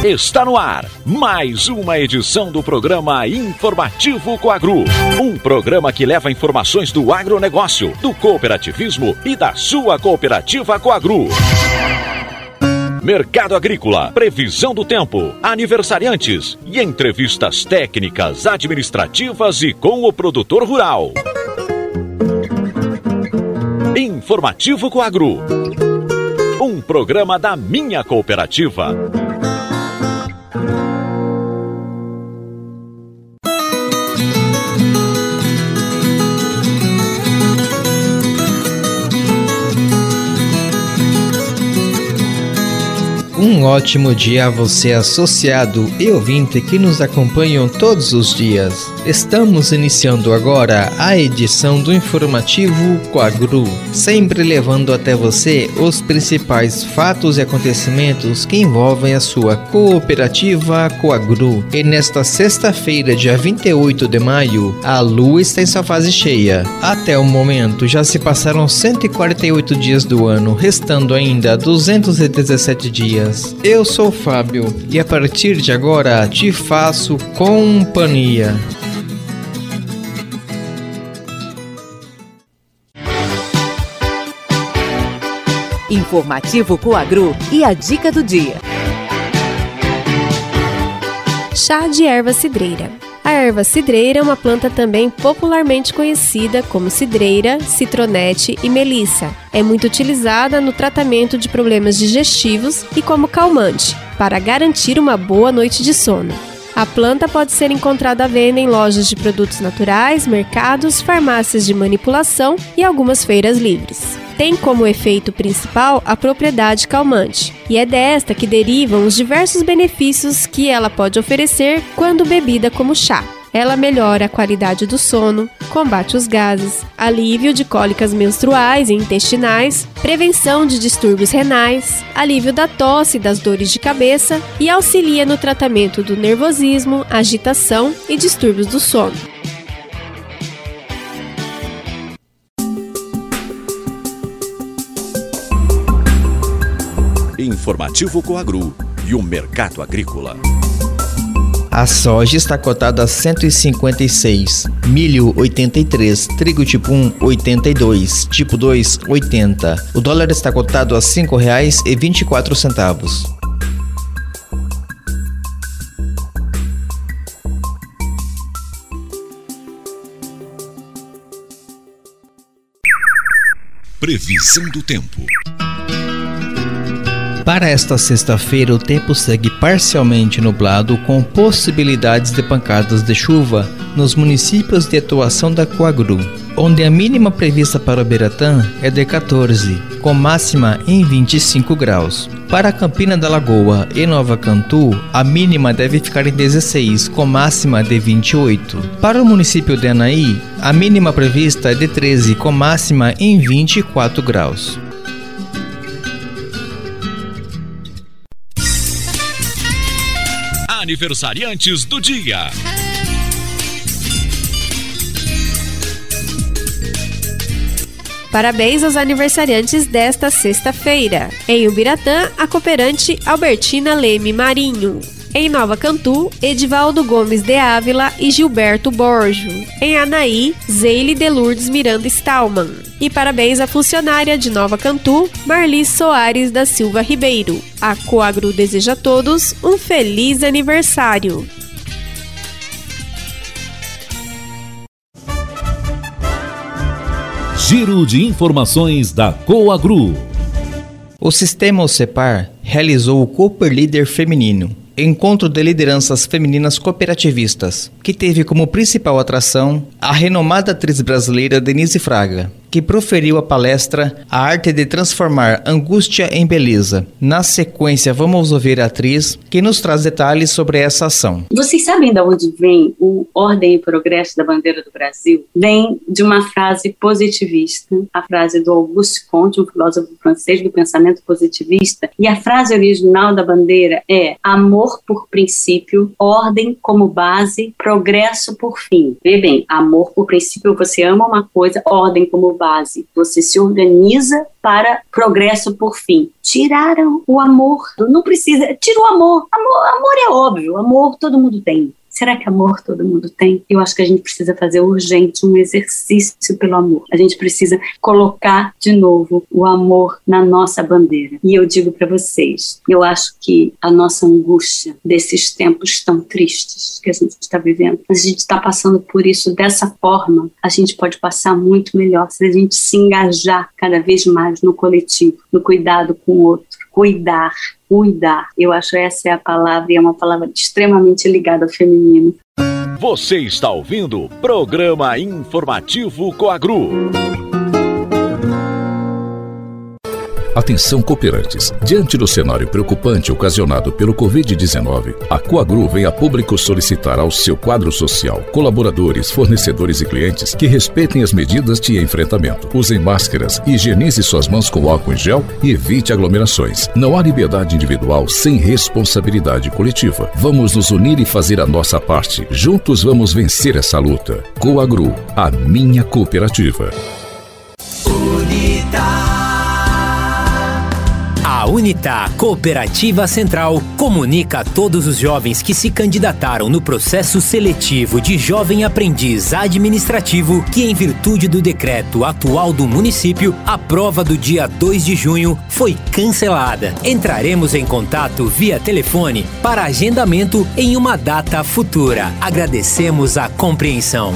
Está no ar mais uma edição do programa Informativo Coagro. Um programa que leva informações do agronegócio, do cooperativismo e da sua cooperativa Coagro. Mercado agrícola, previsão do tempo, aniversariantes e entrevistas técnicas, administrativas e com o produtor rural. Informativo Coagro. Um programa da minha cooperativa. Um ótimo dia a você, associado e ouvinte que nos acompanham todos os dias. Estamos iniciando agora a edição do Informativo Coagro, sempre levando até você os principais fatos e acontecimentos que envolvem a sua cooperativa Coagro. E nesta sexta-feira, dia 28 de maio, a lua está em sua fase cheia. Até o momento, já se passaram 148 dias do ano, restando ainda 217 dias. Eu sou o Fábio e a partir de agora te faço companhia. Informativo Coagro e a dica do dia. Chá de erva cidreira. A erva cidreira é uma planta também popularmente conhecida como cidreira, citronete e melissa. É muito utilizada no tratamento de problemas digestivos e como calmante, para garantir uma boa noite de sono. A planta pode ser encontrada à venda em lojas de produtos naturais, mercados, farmácias de manipulação e algumas feiras livres. Tem como efeito principal a propriedade calmante, e é desta que derivam os diversos benefícios que ela pode oferecer quando bebida como chá. Ela melhora a qualidade do sono, combate os gases, alívio de cólicas menstruais e intestinais, prevenção de distúrbios renais, alívio da tosse e das dores de cabeça e auxilia no tratamento do nervosismo, agitação e distúrbios do sono. Informativo Coagro e o mercado agrícola. A soja está cotada a 156, milho 83, trigo tipo 1 82, tipo 2 80. O dólar está cotado a R$ 5,24. Previsão do tempo. Para esta sexta-feira, o tempo segue parcialmente nublado, com possibilidades de pancadas de chuva nos municípios de atuação da Coagro, onde a mínima prevista para Ubiratã é de 14, com máxima em 25 graus. Para Campina da Lagoa e Nova Cantu, a mínima deve ficar em 16, com máxima de 28. Para o município de Anaí, a mínima prevista é de 13, com máxima em 24 graus. Aniversariantes do dia. Parabéns aos aniversariantes desta sexta-feira. Em Ubiratã, a cooperante Albertina Leme Marinho. Em Nova Cantu, Edivaldo Gomes de Ávila e Gilberto Borjo. Em Anaí, Zeile de Lourdes Miranda Stallman. E parabéns à funcionária de Nova Cantu, Marli Soares da Silva Ribeiro. A Coagro deseja a todos um feliz aniversário. Giro de informações da Coagro. O Sistema OCEPAR realizou o Cooper Líder Feminino, encontro de lideranças femininas cooperativistas, que teve como principal atração a renomada atriz brasileira Denise Fraga, que proferiu a palestra A Arte de Transformar Angústia em Beleza. Na sequência, vamos ouvir a atriz, que nos traz detalhes sobre essa ação. Vocês sabem de onde vem o Ordem e Progresso da Bandeira do Brasil? Vem de uma frase positivista, a frase do Auguste Comte, um filósofo francês do pensamento positivista, e a frase original da bandeira é amor por princípio, ordem como base, progresso por fim. Vê bem, amor por princípio, você ama uma coisa, ordem como base. Você se organiza para progresso por fim. Tiraram o amor. Não precisa. Tira o amor. Amor é óbvio. Amor todo mundo tem. Será que amor todo mundo tem? Eu acho que a gente precisa fazer urgente um exercício pelo amor. A gente precisa colocar de novo o amor na nossa bandeira. E eu digo para vocês, eu acho que a nossa angústia desses tempos tão tristes que a gente está vivendo, a gente está passando por isso dessa forma, a gente pode passar muito melhor se a gente se engajar cada vez mais no coletivo, no cuidado com o outro. Cuidar. Eu acho que essa é a palavra, e é uma palavra extremamente ligada ao feminino. Você está ouvindo o Programa Informativo Coagru. Atenção, cooperantes. Diante do cenário preocupante ocasionado pelo Covid-19, a Coagru vem a público solicitar ao seu quadro social, colaboradores, fornecedores e clientes que respeitem as medidas de enfrentamento. Usem máscaras, higienize suas mãos com álcool em gel e evite aglomerações. Não há liberdade individual sem responsabilidade coletiva. Vamos nos unir e fazer a nossa parte. Juntos vamos vencer essa luta. Coagru, a minha cooperativa. A Unitá Cooperativa Central comunica a todos os jovens que se candidataram no processo seletivo de jovem aprendiz administrativo que, em virtude do decreto atual do município, a prova do dia 2 de junho foi cancelada. Entraremos em contato via telefone para agendamento em uma data futura. Agradecemos a compreensão.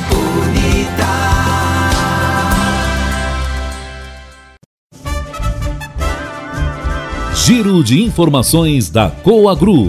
Giro de informações da Coagru.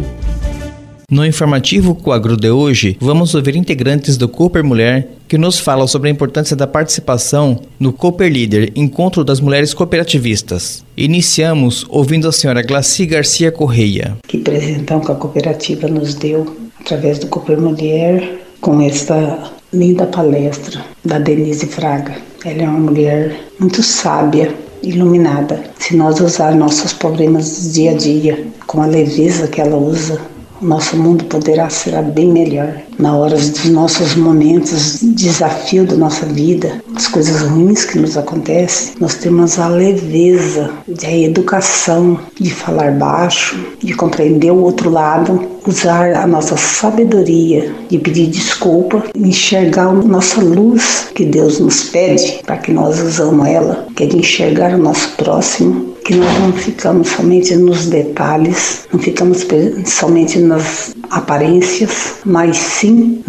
No informativo Coagru de hoje, vamos ouvir integrantes do Cooper Mulher que nos falam sobre a importância da participação no Cooper Líder, Encontro das Mulheres Cooperativistas. Iniciamos ouvindo a senhora Glaci Garcia Correia. Que presentão que a cooperativa nos deu através do Cooper Mulher com esta linda palestra da Denise Fraga. Ela é uma mulher muito sábia, iluminada. Se nós usar nossos problemas do dia a dia com a leveza que ela usa, o nosso mundo poderá ser bem melhor. Na hora dos nossos momentos de desafio da nossa vida, as coisas ruins que nos acontecem, nós temos a leveza, a educação de falar baixo, de compreender o outro lado, usar a nossa sabedoria, de pedir desculpa, enxergar a nossa luz que Deus nos pede para que nós usamos ela, que é de enxergar o nosso próximo, que nós não ficamos somente nos detalhes, não ficamos somente nas aparências, mas sim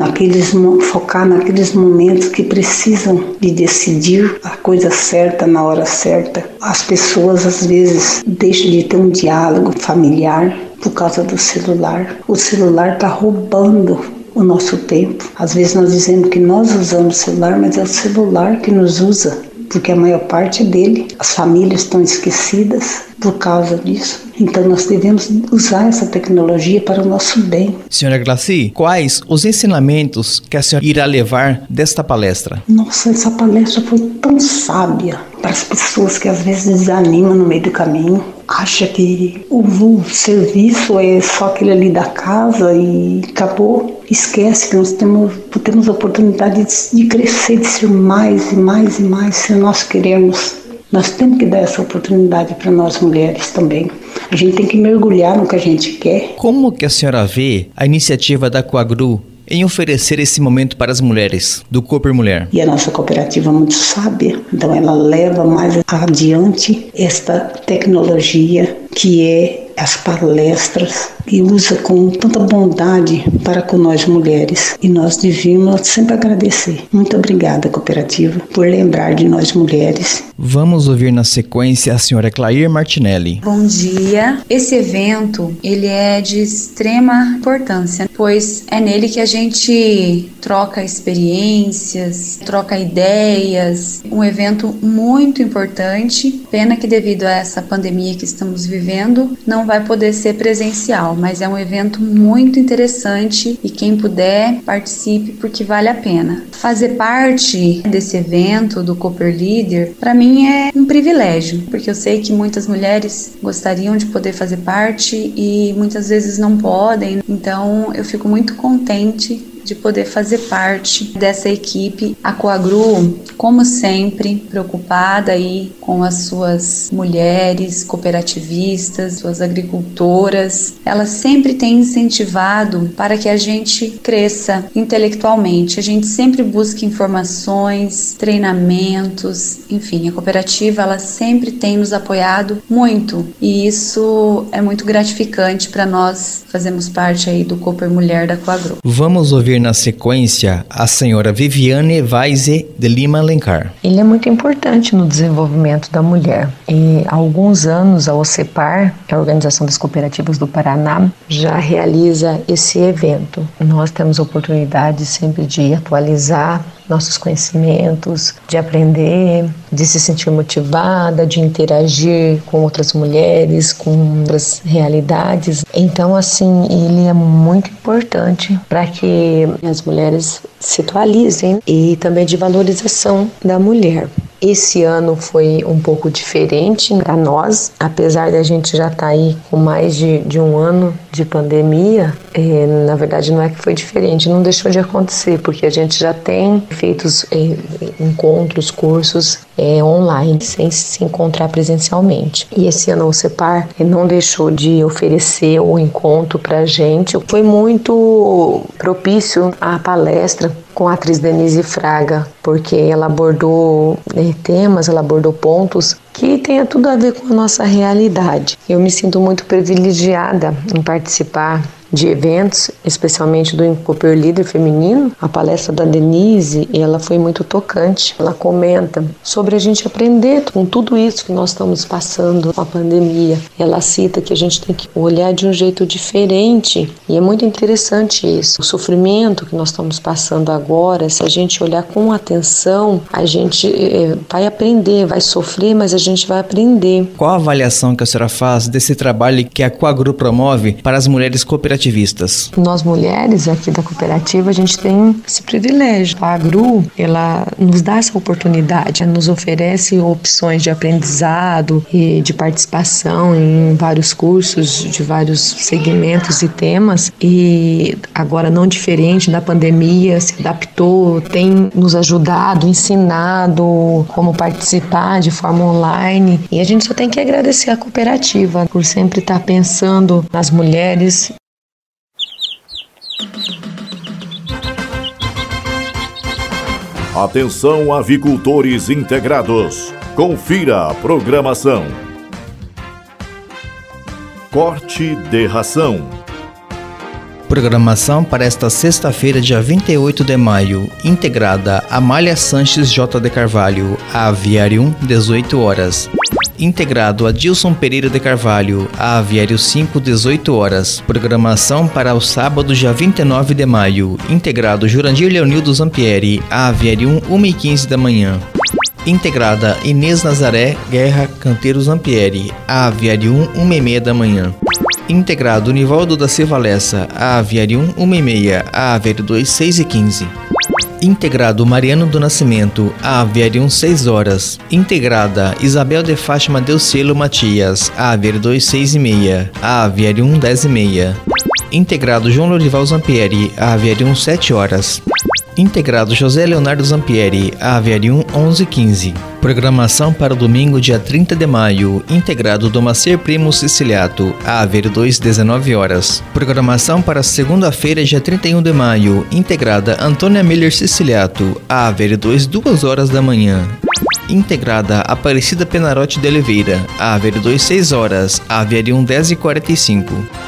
focar naqueles momentos que precisam de decidir a coisa certa na hora certa. As pessoas às vezes deixam de ter um diálogo familiar por causa do celular. O celular está roubando o nosso tempo. Às vezes nós dizemos que nós usamos o celular, mas é o celular que nos usa, porque a maior parte dele, as famílias estão esquecidas por causa disso. Então nós devemos usar essa tecnologia para o nosso bem. Senhora Glaci, quais os ensinamentos que a senhora irá levar desta palestra? Nossa, essa palestra foi tão sábia para as pessoas que às vezes desanimam no meio do caminho. Acha que o serviço é só aquele ali da casa e acabou. Esquece que nós temos a oportunidade de crescer, de ser mais e mais e mais, se nós queremos. Nós temos que dar essa oportunidade para nós mulheres também. A gente tem que mergulhar no que a gente quer. Como que a senhora vê a iniciativa da Coagru em oferecer esse momento para as mulheres do Cooper Mulher? E a nossa cooperativa é muito sábia, então ela leva mais adiante esta tecnologia que é as palestras, e usa com tanta bondade para com nós mulheres. E nós devíamos sempre agradecer. Muito obrigada, cooperativa, por lembrar de nós mulheres. Vamos ouvir na sequência a senhora Clair Martinelli. Bom dia. Esse evento, ele é de extrema importância, pois é nele que a gente troca experiências, troca ideias. Um evento muito importante. Pena que devido a essa pandemia que estamos vivendo, não vai poder ser presencial, mas é um evento muito interessante e quem puder, participe porque vale a pena. Fazer parte desse evento do Cooper Líder, para mim é um privilégio, porque eu sei que muitas mulheres gostariam de poder fazer parte e muitas vezes não podem, então eu fico muito contente de poder fazer parte dessa equipe. A Coagru, como sempre, preocupada aí com as suas mulheres cooperativistas, suas agricultoras, ela sempre tem incentivado para que a gente cresça intelectualmente. A gente sempre busca informações, treinamentos, enfim, a cooperativa ela sempre tem nos apoiado muito e isso é muito gratificante para nós. Fazemos parte aí do Cooper Mulher da Coagru. Vamos ouvir na sequência a senhora Viviane Weise de Lima Alencar. Ele é muito importante no desenvolvimento da mulher. E há alguns anos a OCEPAR, a Organização das Cooperativas do Paraná, já realiza esse evento. Nós temos a oportunidade sempre de atualizar nossos conhecimentos, de aprender, de se sentir motivada, de interagir com outras mulheres, com outras realidades. Então, assim, ele é muito importante para que as mulheres se atualizem e também de valorização da mulher. Esse ano foi um pouco diferente para nós, apesar de a gente já estar aí com mais de um ano de pandemia, na verdade não é que foi diferente, não deixou de acontecer, porque a gente já tem feito encontros, cursos online, sem se encontrar presencialmente. E esse ano o CEPAR não deixou de oferecer o encontro para a gente. Foi muito propício a palestra com a atriz Denise Fraga, porque ela abordou temas, ela abordou pontos que tenha tudo a ver com a nossa realidade. Eu me sinto muito privilegiada em participar de eventos, especialmente do Cooper Líder Feminino. A palestra da Denise, ela foi muito tocante. Ela comenta sobre a gente aprender com tudo isso que nós estamos passando com a pandemia. Ela cita que a gente tem que olhar de um jeito diferente e é muito interessante isso. O sofrimento que nós estamos passando agora, se a gente olhar com atenção, a gente vai aprender, vai sofrer, mas a gente vai aprender. Qual a avaliação que a senhora faz desse trabalho que a Coagru promove para as mulheres cooperativistas? Nós mulheres aqui da cooperativa, a gente tem esse privilégio. A Coagru, ela nos dá essa oportunidade, nos oferece opções de aprendizado e de participação em vários cursos, de vários segmentos e temas, e agora não diferente da pandemia, se adaptou, tem nos ajudado, ensinado como participar de forma online, e a gente só tem que agradecer a cooperativa por sempre estar pensando nas mulheres. Atenção, avicultores integrados. Confira a programação. Corte de ração. Programação para esta sexta-feira, dia 28 de maio. Integrada Amália Sanches J. de Carvalho, Aviário 1, 18 horas. Integrado Adilson Pereira de Carvalho, Aviário 5, 18 horas. Programação para o sábado, dia 29 de maio. Integrado Jurandir Leonildo Zampieri, Aviário 1, 1h15 da manhã. Integrada Inês Nazaré Guerra Canteiro Zampieri, Aviário 1, 1h30 da manhã. Integrado Nivaldo da Silva Lessa, Aviário 1, 1h30, Aviário 2, 6h15. Integrado Mariano do Nascimento, Aviário 1, 6 horas. Integrada Isabel de Fátima Delcielo Matias, Aviário 2, 6h30, Aviário 1, 10h30. Integrado João Lorival Zampieri, Aviário 1, 7 horas. Integrado José Leonardo Zampieri, Aviário 1, 11h15. Programação para o domingo, dia 30 de maio. Integrado Domacer Primo Siciliato, Aviário 2, 19 horas. Programação para segunda-feira, dia 31 de maio. Integrada Antônia Miller Siciliato, Aviário 2, 2 horas da manhã. Integrada Aparecida Penarotti de Oliveira, Aviário 2, 6 horas. Aviário 1, 10h45.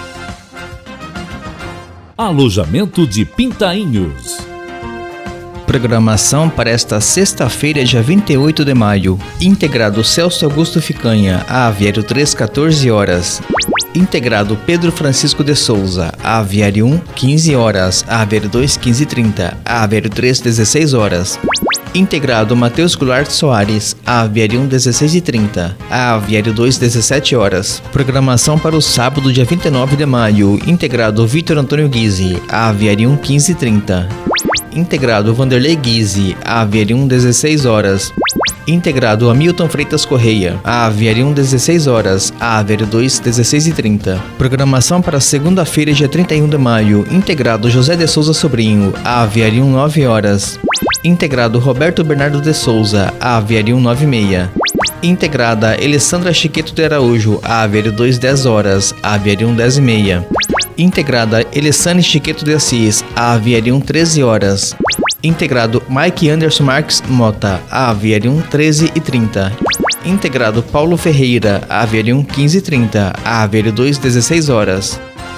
Alojamento de Pintainhos. Programação para esta sexta-feira, dia 28 de maio. Integrado Celso Augusto Ficanha, Aviário 3, 14 horas. Integrado Pedro Francisco de Souza, Aviário 1, 15 horas. Aviário 2, 15h30. Aviário 3, 16 horas. Integrado Matheus Goulart Soares, Aviário 1, 16h30. Aviário 2, 17 horas. Programação para o sábado, dia 29 de maio. Integrado Vitor Antônio Guise, Aviário 1, 15h30. Integrado Vanderlei Guise, Aviário 1, 16 horas. Integrado Hamilton Freitas Correia, a Aviário 1, 16 horas, a Aviário 2, 16h30. Programação para segunda-feira, dia 31 de maio. Integrado José de Souza Sobrinho, a Aviário 1, 9 horas. Integrado Roberto Bernardo de Souza, a Aviário 1, 9h30. Integrada Alessandra Chiqueto de Araújo, a Aviário 2, 10 horas, a Aviário 1, 10h30. Integrada Elessane Chiqueto de Assis, a Aviário 1, 13 horas. Integrado Mike Anderson Marques Mota, a Aviário 1, 13h30. Integrado Paulo Ferreira, a Aviário 1, 15h30, a Aviário 2, 16 horas.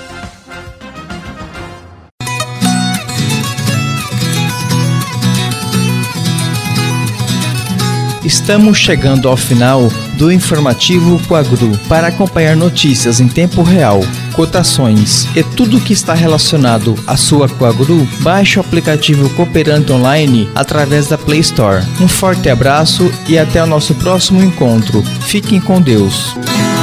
Estamos chegando ao final do informativo Coagru. Para acompanhar notícias em tempo real, cotações e tudo que está relacionado à sua Coagru, baixe o aplicativo Cooperante Online através da Play Store. Um forte abraço e até o nosso próximo encontro. Fiquem com Deus.